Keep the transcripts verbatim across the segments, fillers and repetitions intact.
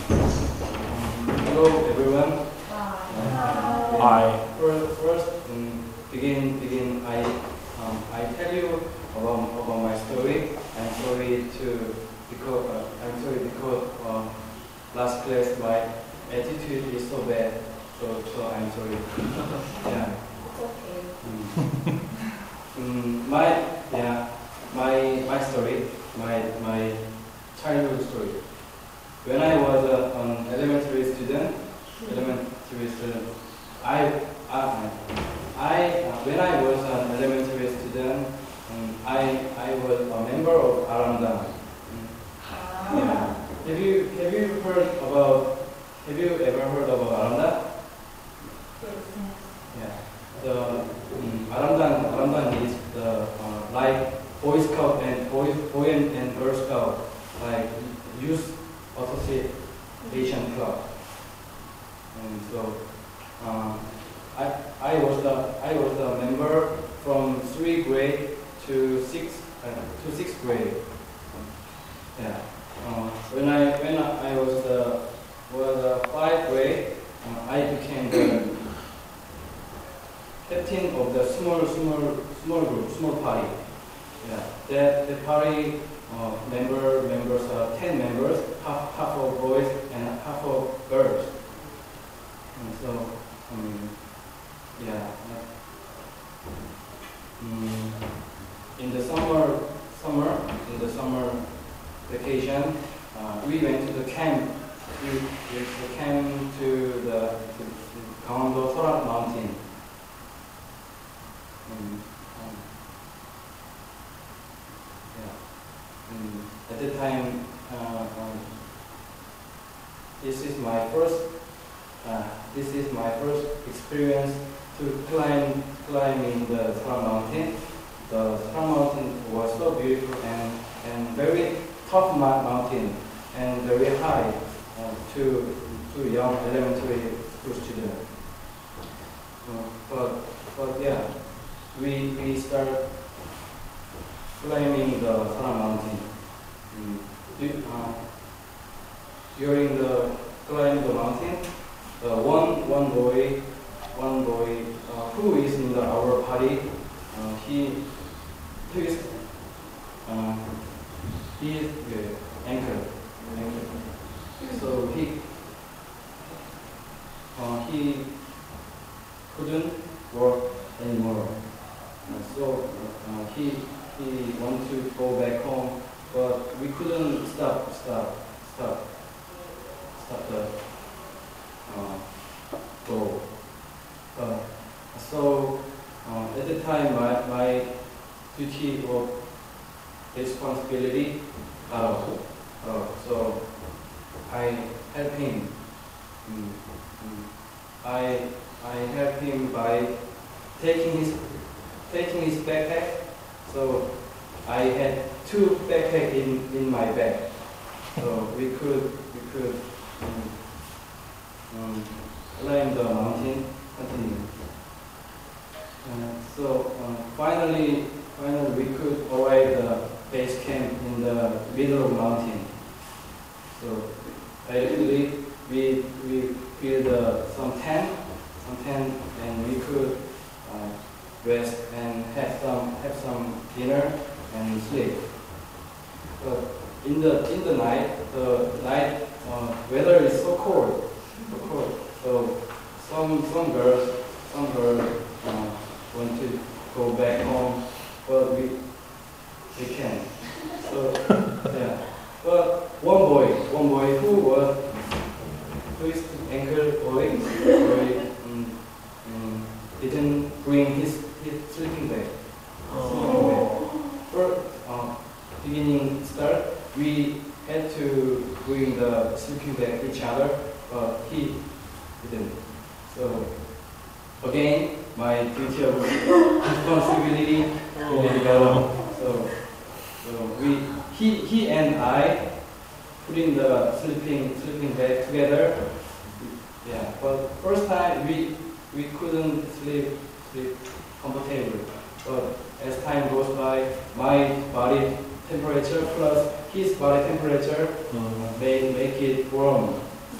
Hello everyone. Hi. First, first um, begin begin. I um, I tell you about about my story. I'm sorry to because uh, I'm sorry because uh, last class my attitude is so bad. So so I'm sorry. Yeah. Okay. Mm. Mm, my yeah my my story my my childhood story. When I was a, an elementary student, elementary student, I, I, I uh, when I was an elementary student, um, I, I was a member of Aramdan. Mm. Yeah. Have you, have you heard about? Have you ever heard about Aramdan? Yeah. The um, Aramdan, Aramdan is the uh, like Boy Scout and Boy, Boy and, and Girl Scout, like youth association club. And so um, I I was the I was the member from three grade to six uh, to sixth grade. Yeah. Uh, when I when I was the was the five grade, uh, I became the captain of the small small small group small party. Yeah. That the party. Uh, member members are ten members, half half of boys and half of girls. And so, um, yeah. Um, in the summer, summer in the summer vacation, uh, we went to the camp. We went to the camp to the to, to Gangwon-do Seorak Mountain. Um, um, yeah. Um, at the time, uh, um, this is my first. Uh, this is my first experience to climb climbing the Seorak Mountain. The Seorak Mountain was so beautiful and and very tough mountain and very high uh, to to young elementary school students. Uh, but but yeah, we we start climbing the Seorak Mountain. Mm. Uh, during the climb the mountain, uh, one one boy, one boy uh, who is in the, our party, uh, he twist uh, his uh, ankle, ankle. So he uh, he couldn't walk anymore. Uh, so uh, he he wanted to go back home, but we couldn't stop stop stop stop the uh, go. Uh, so uh, at the time, my my duty or responsibility, uh, uh, so I help him. Mm, mm. I I help him by taking his taking his backpack. So I had two backpacks in, in my bag. So we could we could um, um, climb the mountain, continue. Uh, so um, finally finally we could arrive the base camp in the middle of the mountain. So basically we we built uh, some tent, some tent, and we could uh, rest and have some have some dinner and sleep. But in the in the night, the night uh, weather is so cold, so cold. So some some girls some girls uh, want to go back home, but we we can't. So yeah. But one boy, one boy who was who is ankle boy, boy um, um, didn't bring his his sleeping bag. Sleeping bag. For uh, beginning start, we had to bring the sleeping bag each other, but he didn't. So again, my duty of responsibility will go. So, so we he he and I putting the sleeping sleeping bag together. Yeah, but first time we we couldn't sleep sleep comfortably. But as time goes by, my body temperature plus his body temperature uh, may make it warm.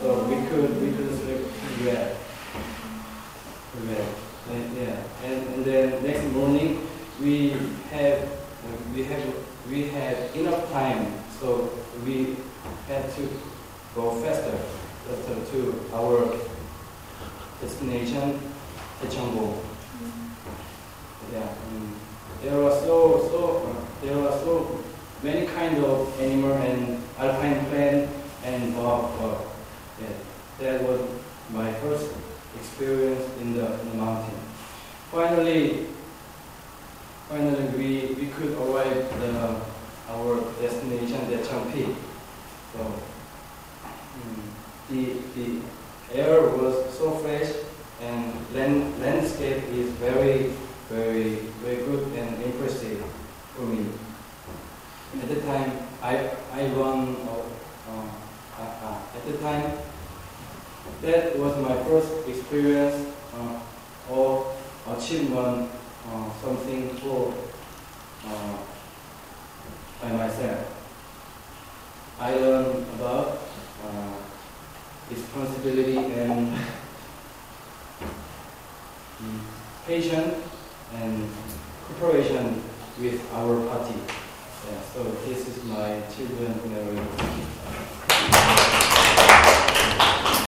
So we could we could sleep pretty well. Pretty well. And, yeah. And, and then next morning we have we have we had enough time, so we had to go faster, faster to our destination, Daecheongbuk. Yeah. um, There are so so uh, there are so many kind of animal and alpine plant and bug. Uh, yeah, that was my first experience in the, in the mountain. Finally, finally we we could arrive the our destination, Daecheon Peak. So mm, the the air was so fresh and land, landscape is very very very good and impressive for me. At the time, I I run. Uh, uh, uh, uh, at the time, that was my first experience uh, or achievement, uh, something for uh, by myself. I learned about uh, responsibility and mm, patience and cooperation with our party. Yeah, so this is my children memory.